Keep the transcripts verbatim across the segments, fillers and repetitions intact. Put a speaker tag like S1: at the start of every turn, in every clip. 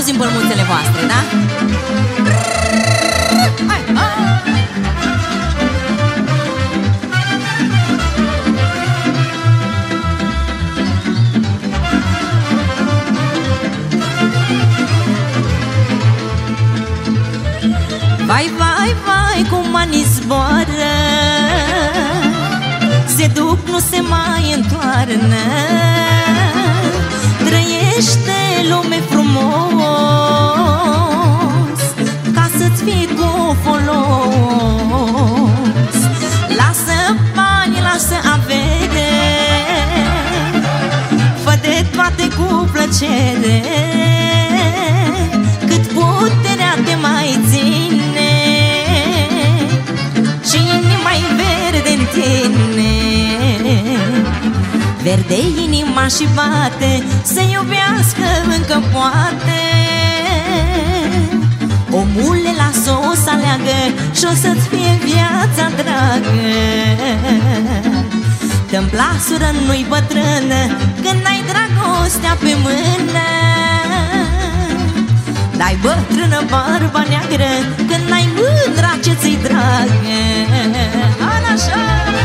S1: auzim pălmuțele voastre, da? Hai, hai! Vai, vai, vai, cum anii zboară, se duc, nu se mai întoarnă. Trăiește lume frumos, ca să-ți fie cu folos. Lasă bani, lasă avere, fă de toate cu plăcere, cât puterea te mai ține și inima-i verde-n tine. Verde inima și bate, să iubească încă poate. Omule, lasă-o să aleagă și-o să-ți fie viața dragă. Tâmpla sură nu-i bătrână când ai dragostea pe mână. Dai bătrână barba neagră când ai mândra ce ți-i dragă. Așa!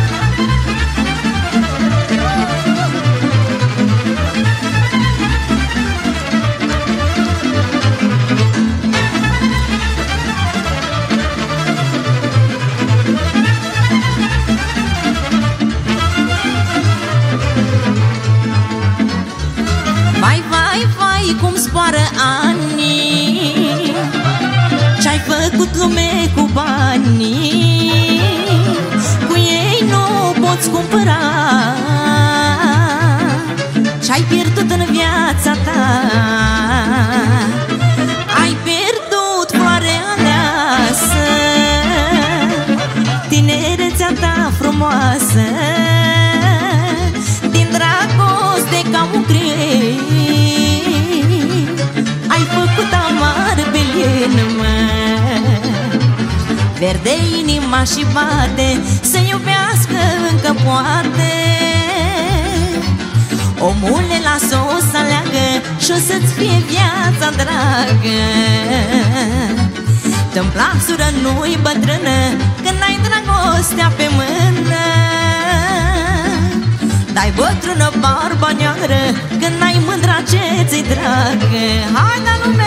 S1: Vai, vai, vai, cum zboară anii, ce-ai făcut lume cu banii, cu ei nu poți cumpăra ce-ai pierdut în viața ta. Ai pierdut floarea aleasă, tinerețea ta frumoasă, din dragoste ca un greu ai făcut amar pe inimă. Verde inima și bate, să iubească încă poate. Omule, lasă-o să aleagă și-o să-ți fie viața dragă. Tâmpla sură nu-i bătrână când ai dragostea pe mână. Dai bătrână barba neagră când ai mândra ce ți-i dragă. Hai, da, lume!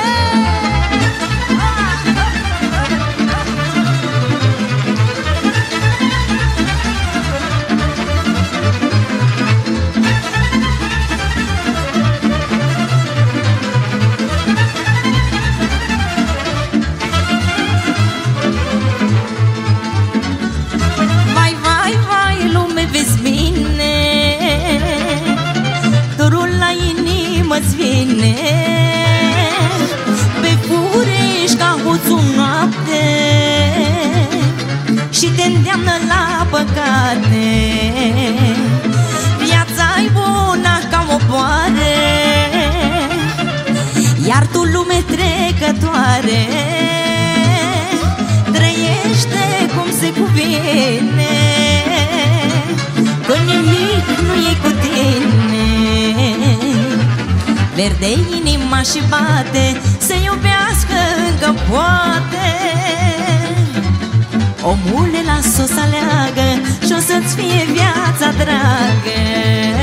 S1: Vai, vai, vai, lume, vezi bine, dorul la inimă-ți vine, pe furiș ca hoțul noapte și te îndeamnă la păcate. Viața-i bună ca o boare, iar tu lume trecătoare. Trăiește cum se cuvine, că nimic nu e cu tine. Verde inima și bate, să iubească încă poate. Omule, lasă-o să aleagă și-o să-ți fie viața dragă.